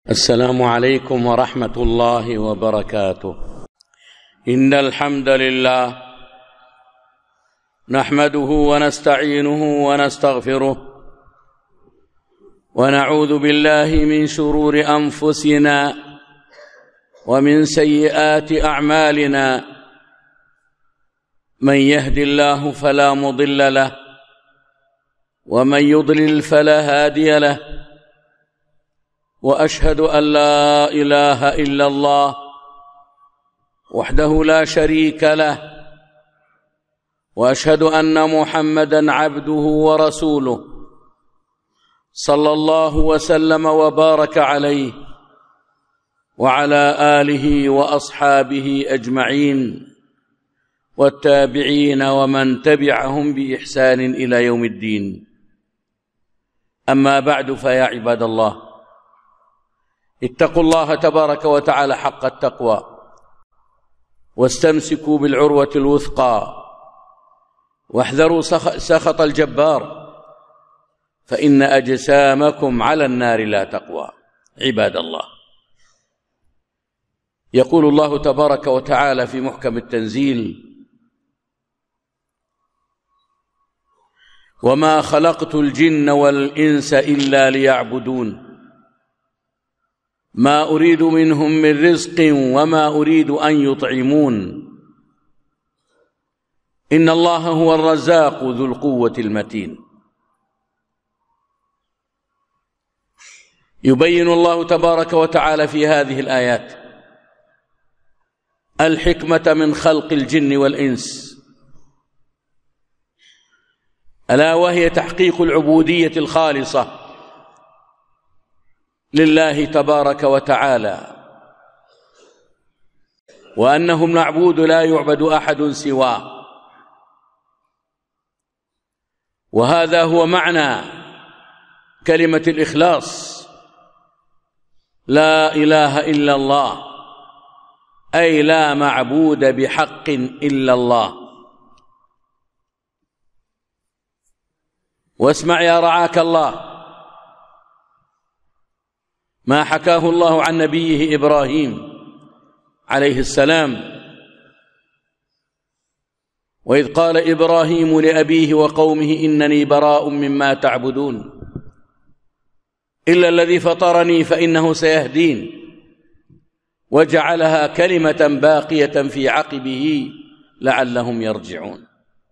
السلام عليكم ورحمة الله وبركاته. إن الحمد لله نحمده ونستعينه ونستغفره ونعوذ بالله من شرور أنفسنا ومن سيئات أعمالنا. من يهد الله فلا مضل له ومن يضلل فلا هادي له، وأشهد أن لا إله إلا الله وحده لا شريك له، وأشهد أن محمدًا عبده ورسوله صلى الله وسلم وبارك عليه وعلى آله وأصحابه أجمعين والتابعين ومن تبعهم بإحسان إلى يوم الدين. أما بعد، فيا عباد الله، اتقوا الله تبارك وتعالى حق التقوى واستمسكوا بالعروة الوثقى واحذروا سخط الجبار، فإن أجسامكم على النار لا تقوى. عباد الله، يقول الله تبارك وتعالى في محكم التنزيل: وما خلقت الجن والإنس إلا ليعبدون ما أريد منهم من رزق وما أريد أن يطعمون إن الله هو الرزاق ذو القوة المتين. يبين الله تبارك وتعالى في هذه الآيات الحكمة من خلق الجن والإنس، ألا وهي تحقيق العبودية الخالصة لله تبارك وتعالى، وأنه المعبود لا يعبد أحد سواه. وهذا هو معنى كلمة الإخلاص: لا إله إلا الله، أي لا معبود بحق إلا الله. واسمع يا رعاك الله ما حكاه الله عن نبيه إبراهيم عليه السلام، وإذ قال إبراهيم لأبيه وقومه إنني براء مما تعبدون إلا الذي فطرني فإنه سيهدين، وجعلها كلمة باقية في عقبه لعلهم يرجعون.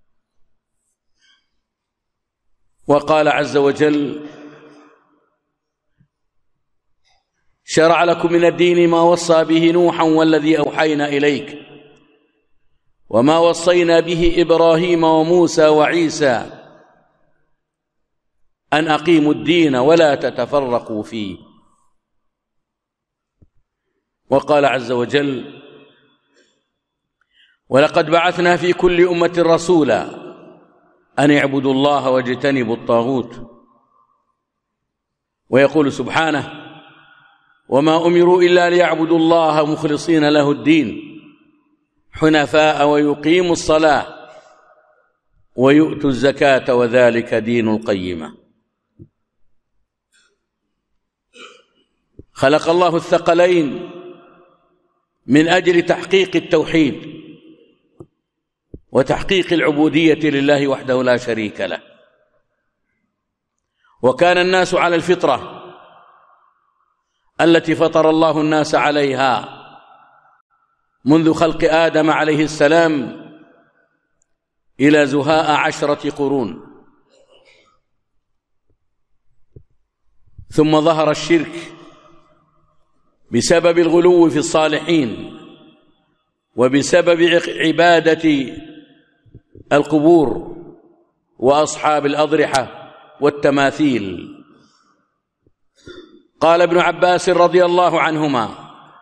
وقال عز وجل: شرع لكم من الدين ما وصى به نوحا والذي أوحينا إليك وما وصينا به إبراهيم وموسى وعيسى أن أقيموا الدين ولا تتفرقوا فيه. وقال عز وجل: ولقد بعثنا في كل أمة رسولا أن اعبدوا الله واجتنبوا الطاغوت. ويقول سبحانه: وما أمروا إلا ليعبدوا الله مخلصين له الدين حنفاء ويقيموا الصلاة ويؤتوا الزكاة وذلك دين القيمة. خلق الله الثقلين من أجل تحقيق التوحيد وتحقيق العبودية لله وحده لا شريك له. وكان الناس على الفطرة التي فطر الله الناس عليها منذ خلق آدم عليه السلام إلى زهاء 10 قرون، ثم ظهر الشرك بسبب الغلو في الصالحين وبسبب عبادة القبور وأصحاب الأضرحة والتماثيل. قال ابن عباس رضي الله عنهما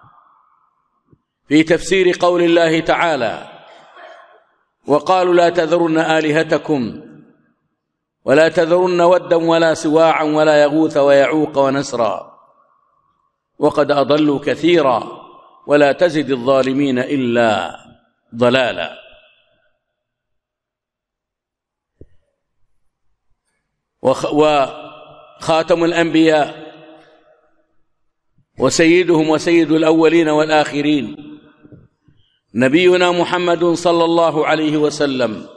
في تفسير قول الله تعالى: وقالوا لا تذرن آلهتكم ولا تذرن ودا ولا سواعا ولا يغوث ويعوق ونسرا وقد أضلوا كثيرا ولا تزد الظالمين إلا ضلالا. وخاتم الأنبياء وسيدهم وسيد الأولين والآخرين نبينا محمد صلى الله عليه وسلم،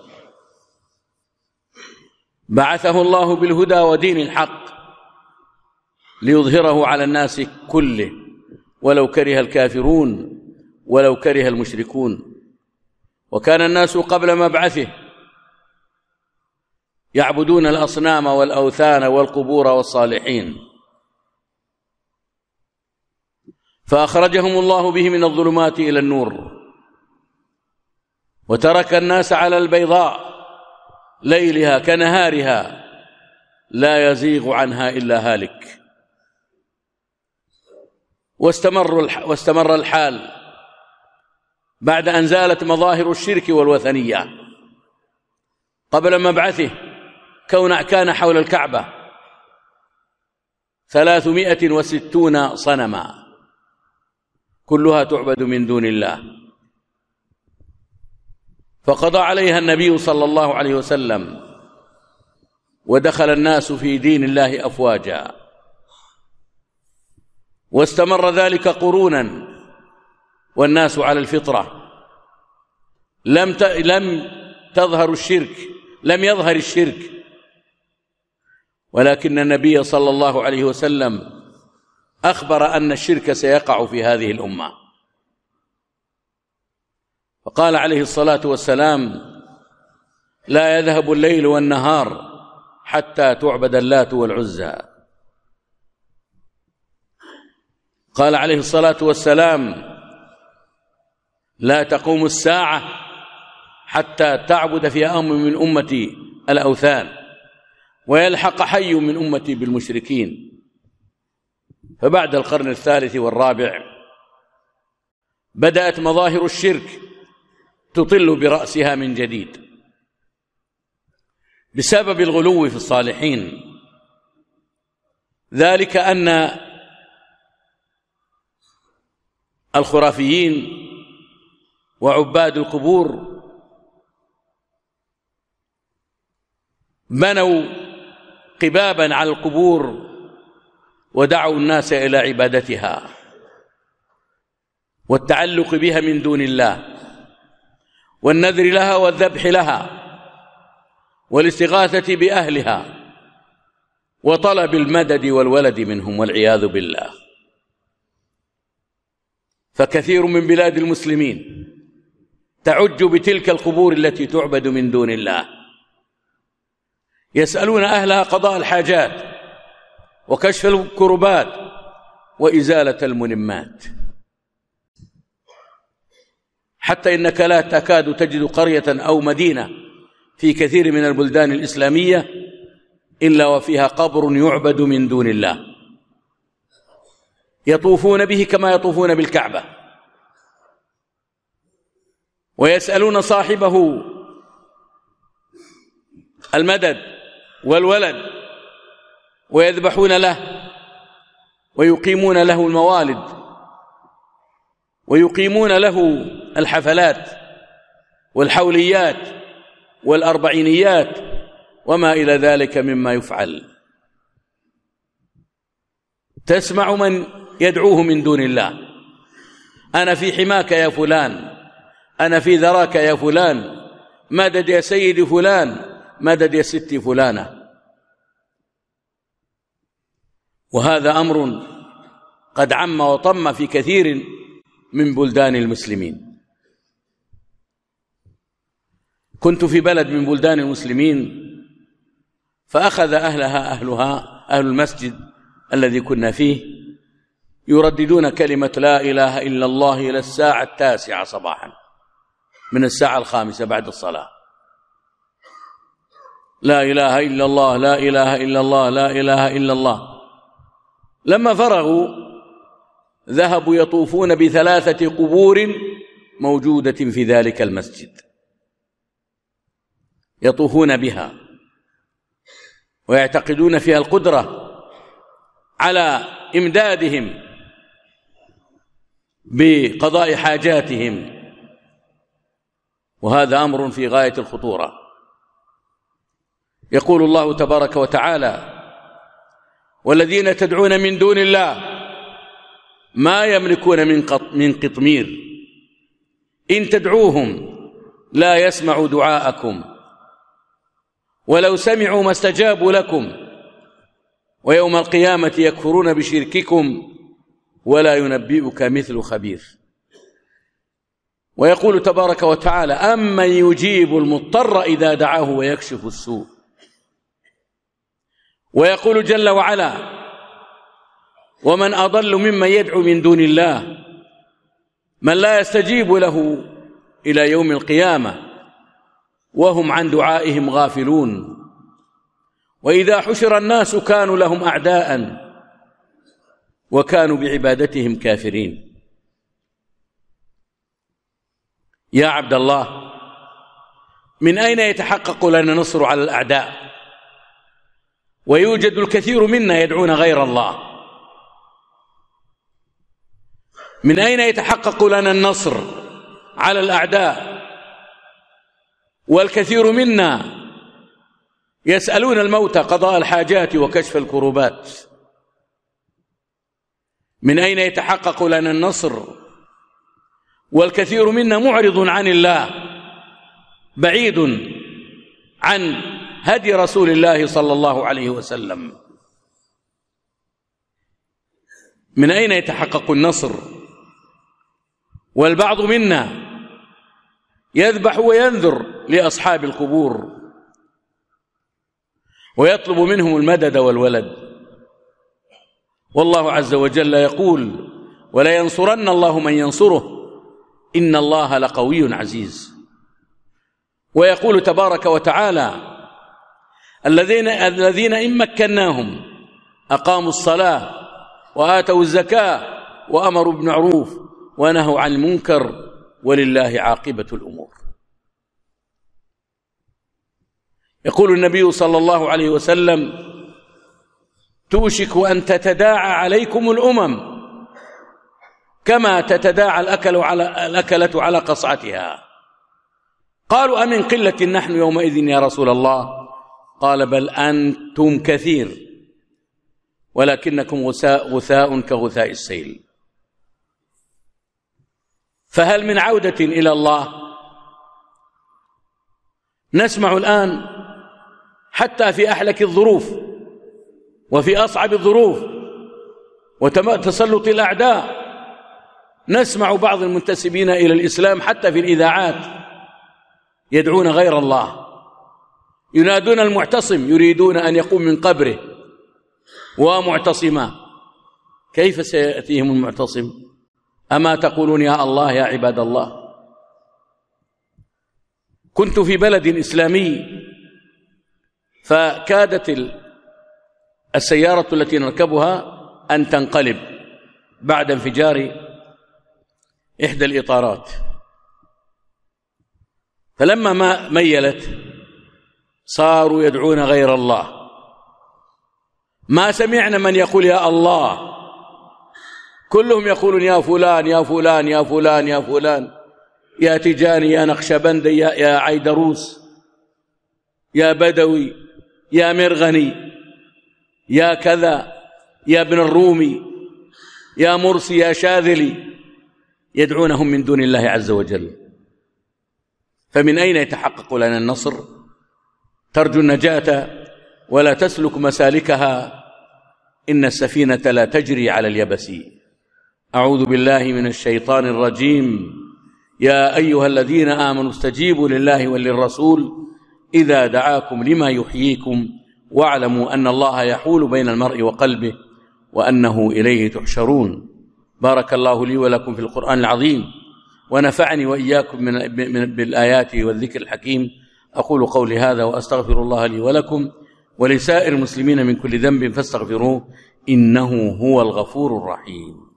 بعثه الله بالهدى ودين الحق ليظهره على الناس كله ولو كره الكافرون ولو كره المشركون. وكان الناس قبل مبعثه يعبدون الأصنام والأوثان والقبور والصالحين، فأخرجهم الله به من الظلمات إلى النور، وترك الناس على البيضاء ليلها كنهارها لا يزيغ عنها إلا هالك. واستمر الحال بعد أن زالت مظاهر الشرك والوثنية. قبل مبعثه كان حول الكعبة 360 صنما كلها تعبد من دون الله، فقضى عليها النبي صلى الله عليه وسلم، ودخل الناس في دين الله أفواجا، واستمر ذلك قرونا والناس على الفطرة، لم يظهر الشرك، ولكن النبي صلى الله عليه وسلم أخبر أن الشرك سيقع في هذه الأمة، فقال عليه الصلاة والسلام: لا يذهب الليل والنهار حتى تعبد اللات والعزى. قال عليه الصلاة والسلام: لا تقوم الساعة حتى تعبد في أمر من أمتي الأوثان ويلحق حي من أمتي بالمشركين. فبعد القرن الثالث والرابع بدأت مظاهر الشرك تطل برأسها من جديد بسبب الغلو في الصالحين، ذلك أن الخرافيين وعباد القبور بنوا قبابا على القبور ودعوا الناس إلى عبادتها والتعلق بها من دون الله، والنذر لها والذبح لها والاستغاثة بأهلها وطلب المدد والولد منهم والعياذ بالله. فكثير من بلاد المسلمين تعج بتلك القبور التي تعبد من دون الله، يسألون أهلها قضاء الحاجات وكشف الكربات وإزالة الملمات، حتى إنك لا تكاد تجد قرية أو مدينة في كثير من البلدان الإسلامية إلا وفيها قبر يعبد من دون الله، يطوفون به كما يطوفون بالكعبة، ويسألون صاحبه المدد والولد ويذبحون له ويقيمون له الموالد ويقيمون له الحفلات والحوليات والأربعينيات وما إلى ذلك مما يفعل. تسمع من يدعوه من دون الله: أنا في حماك يا فلان، أنا في ذراك يا فلان، مدد يا سيدي فلان، مدد يا ستي فلانة. وهذا أمر قد عم وطم في كثير من بلدان المسلمين. كنت في بلد من بلدان المسلمين فأخذ أهلها أهل المسجد الذي كنا فيه يرددون كلمة لا إله إلا الله إلى الساعة 9 صباحا، من الساعة 5 بعد الصلاة. لا إله إلا الله، لا إله إلا الله، لا إله إلا الله. لما فرغوا ذهبوا يطوفون ب3 قبور موجودة في ذلك المسجد، يطوفون بها ويعتقدون فيها القدرة على إمدادهم بقضاء حاجاتهم، وهذا أمر في غاية الخطورة. يقول الله تبارك وتعالى: والذين تدعون من دون الله ما يملكون من قطمير، إن تدعوهم لا يسمعوا دعاءكم ولو سمعوا ما استجابوا لكم، ويوم القيامة يكفرون بشرككم ولا ينبئك مثل خبير. ويقول تبارك وتعالى: أمن يجيب المضطر إذا دعاه ويكشف السوء. ويقول جل وعلا: ومن أضل ممن يدعو من دون الله من لا يستجيب له إلى يوم القيامة وهم عن دعائهم غافلون، وإذا حشر الناس كانوا لهم أعداء وكانوا بعبادتهم كافرين. يا عبد الله، من أين يتحقق لنا النصر على الأعداء ويوجد الكثير منا يدعون غير الله؟ من أين يتحقق لنا النصر على الأعداء والكثير منا يسألون الموتى قضاء الحاجات وكشف الكروبات؟ من أين يتحقق لنا النصر والكثير منا معرض عن الله، بعيد عن هدي رسول الله صلى الله عليه وسلم؟ من أين يتحقق النصر والبعض منا يذبح وينذر لأصحاب القبور ويطلب منهم المدد والولد؟ والله عز وجل يقول: ولينصرن الله من ينصره إن الله لقوي عزيز. ويقول تبارك وتعالى: الذين إن مكناهم أقاموا الصلاة وآتوا الزكاة وأمروا بالمعروف ونهوا عن المنكر ولله عاقبة الأمور. يقول النبي صلى الله عليه وسلم: توشك أن تتداعى عليكم الأمم كما تتداعى الأكلة على قصعتها. قالوا: أمن قلة نحن يومئذ يا رسول الله؟ قال: بل أنتم كثير ولكنكم غثاء كغثاء السيل. فهل من عودة إلى الله؟ نسمع الآن حتى في أحلك الظروف وفي أصعب الظروف وتسلط الأعداء، نسمع بعض المنتسبين إلى الإسلام حتى في الإذاعات يدعون غير الله، ينادون المعتصم، يريدون أن يقوم من قبره ومعتصما. كيف سيأتيهم المعتصم؟ أما تقولون يا الله يا عباد الله؟ كنت في بلد إسلامي فكادت السيارة التي نركبها أن تنقلب بعد انفجار إحدى الإطارات، فلما ما ميلت صاروا يدعون غير الله. ما سمعنا من يقول يا الله، كلهم يقولون يا فلان يا فلان يا فلان يا فلان، يا تجاني يا نقشبندي يا عيدروس يا بدوي يا مرغني يا كذا يا ابن الرومي يا مرسي يا شاذلي، يدعونهم من دون الله عز وجل. فمن أين يتحقق لنا النصر؟ ترجو النجاة ولا تسلك مسالكها، إن السفينة لا تجري على اليبس. أعوذ بالله من الشيطان الرجيم. يا أيها الذين آمنوا استجيبوا لله وللرسول إذا دعاكم لما يحييكم واعلموا أن الله يحول بين المرء وقلبه وأنه إليه تحشرون. بارك الله لي ولكم في القرآن العظيم ونفعني وإياكم بالآيات والذكر الحكيم. أقول قولي هذا وأستغفر الله لي ولكم ولسائر المسلمين من كل ذنب فاستغفروه إنه هو الغفور الرحيم.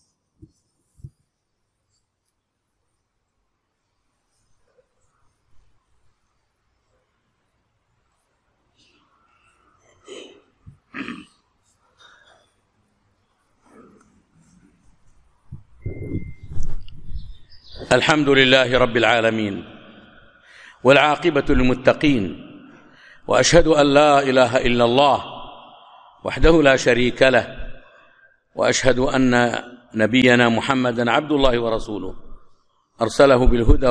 الحمد لله رب العالمين والعاقبة للمتقين، وأشهد أن لا إله إلا الله وحده لا شريك له، وأشهد أن نبينا محمدا عبد الله ورسوله أرسله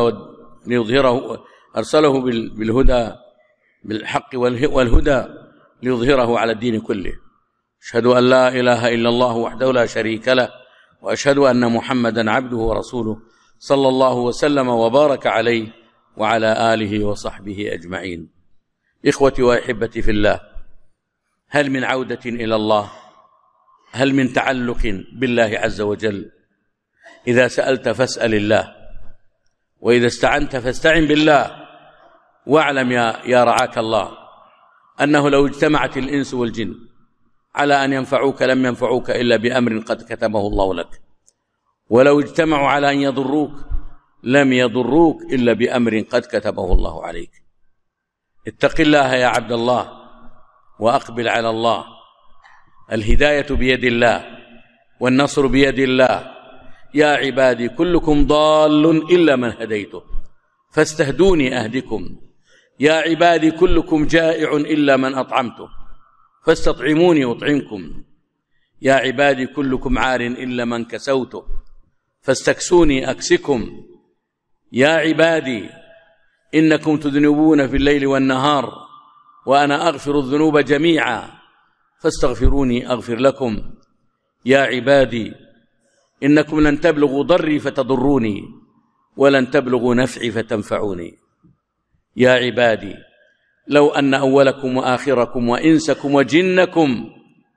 بالهدى بالحق والهدى ليظهره على الدين كله. أشهد أن لا إله إلا الله وحده لا شريك له، وأشهد أن محمدا عبده ورسوله صلى الله وسلم وبارك عليه وعلى آله وصحبه أجمعين. إخوتي وأحبتي في الله، هل من عودة إلى الله؟ هل من تعلق بالله عز وجل؟ إذا سألت فاسأل الله، وإذا استعنت فاستعن بالله، واعلم يا رعاك الله أنه لو اجتمعت الإنس والجن على أن ينفعوك لم ينفعوك إلا بأمر قد كتبه الله لك، ولو اجتمعوا على أن يضروك لم يضروك إلا بأمر قد كتبه الله عليك. اتق الله يا عبد الله وأقبل على الله. الهداية بيد الله والنصر بيد الله. يا عبادي كلكم ضال إلا من هديته فاستهدوني أهدكم. يا عبادي كلكم جائع إلا من أطعمته فاستطعموني أطعمكم. يا عبادي كلكم عار إلا من كسوته فاستكسوني أكسكم. يا عبادي إنكم تذنبون في الليل والنهار وأنا أغفر الذنوب جميعا فاستغفروني أغفر لكم. يا عبادي إنكم لن تبلغوا ضري فتضروني ولن تبلغوا نفعي فتنفعوني. يا عبادي لو أن أولكم وآخركم وإنسكم وجنكم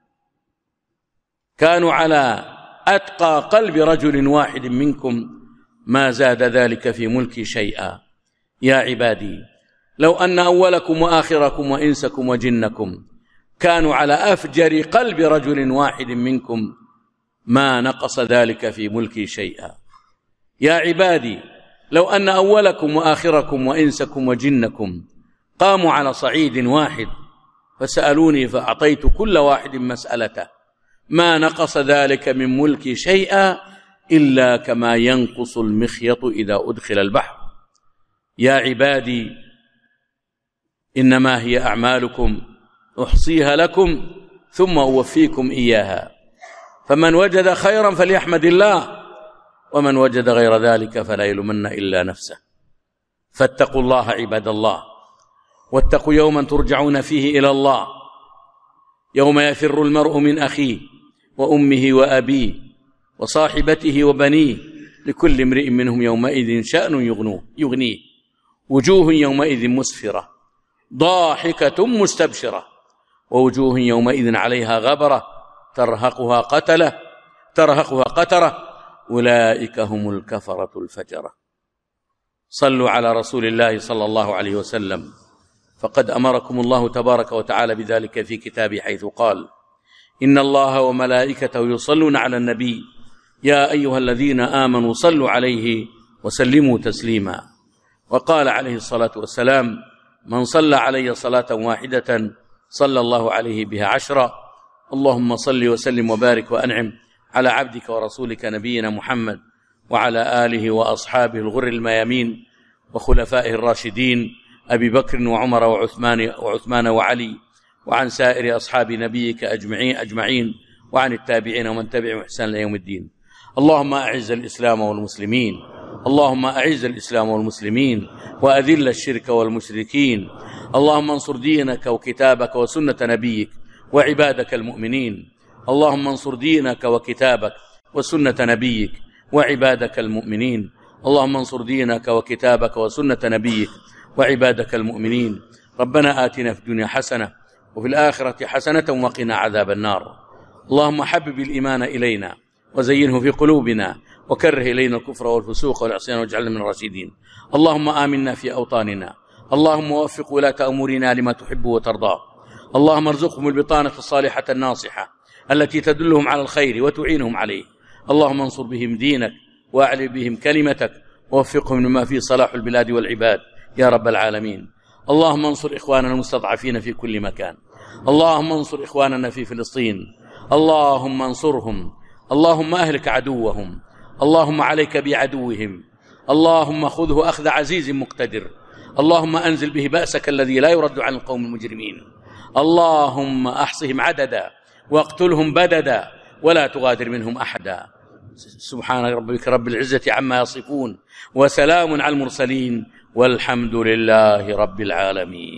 كانوا على أتقى قلب رجل واحد منكم ما زاد ذلك في ملكي شيئا. يا عبادي لو أن أولكم وآخركم وإنسكم وجنكم كانوا على أفجر قلب رجل واحد منكم ما نقص ذلك في ملكي شيئا. يا عبادي لو أن أولكم وآخركم وإنسكم وجنكم قاموا على صعيد واحد فسألوني فأعطيت كل واحد مسألته ما نقص ذلك من ملكي شيئا إلا كما ينقص المخيط إذا أدخل البحر. يا عبادي إنما هي أعمالكم أحصيها لكم ثم أوفيكم إياها، فمن وجد خيرا فليحمد الله ومن وجد غير ذلك فلا يلومن إلا نفسه. فاتقوا الله عباد الله، واتقوا يوما ترجعون فيه إلى الله، يوم يفر المرء من أخيه وأمه وأبيه وصاحبته وبنيه لكل امرئ منهم يومئذ شأن يغنيه، وجوه يومئذ مسفرة ضاحكة مستبشرة ووجوه يومئذ عليها غبرة ترهقها قترة أولئك هم الكفرة الفجرة. صلوا على رسول الله صلى الله عليه وسلم، فقد أمركم الله تبارك وتعالى بذلك في كتابه حيث قال: إن الله وملائكته يصلون على النبي يا أيها الذين آمنوا صلوا عليه وسلموا تسليما. وقال عليه الصلاة والسلام: من صلى علي صلاة واحدة صلى الله عليه بها 10. اللهم صل وسلم وبارك وأنعم على عبدك ورسولك نبينا محمد وعلى آله وأصحابه الغر الميامين وخلفائه الراشدين أبي بكر وعمر وعثمان وعلي، وعن سائر أصحاب نبيك أجمعين، وعن التابعين ومن تبعهم إحسان إلى يوم الدين. اللهم أعز الإسلام والمسلمين، اللهم أعز الإسلام والمسلمين وأذل الشرك والمشركين. اللهم انصر دينك وكتابك وسنة نبيك وعبادك المؤمنين. اللهم انصر دينك وكتابك وسنة نبيك وعبادك المؤمنين. اللهم انصر دينك وكتابك وسنة نبيك وعبادك المؤمنين. ربنا آتنا في الدنيا حسنة وفي الآخرة حسنة وقنا عذاب النار. اللهم حبب الإيمان إلينا وزينه في قلوبنا وكره إلينا الكفر والفسوق والعصيان واجعلنا من الراشدين. اللهم آمنا في أوطاننا، اللهم وفق ولاة أمورنا لما تحب وترضى. اللهم ارزقهم البطانة الصالحة الناصحة التي تدلهم على الخير وتعينهم عليه. اللهم انصر بهم دينك وأعلي بهم كلمتك ووفقهم لما فيه صلاح البلاد والعباد يا رب العالمين. اللهم انصر إخواننا المستضعفين في كل مكان، اللهم انصر إخواننا في فلسطين، اللهم انصرهم، اللهم أهلك عدوهم، اللهم عليك بعدوهم، اللهم خذه أخذ عزيز مقتدر، اللهم أنزل به بأسك الذي لا يرد عن القوم المجرمين. اللهم أحصهم عددا واقتلهم بددا ولا تغادر منهم أحدا. سبحان ربك رب العزة عما يصفون، وسلام على المرسلين، والحمد لله رب العالمين.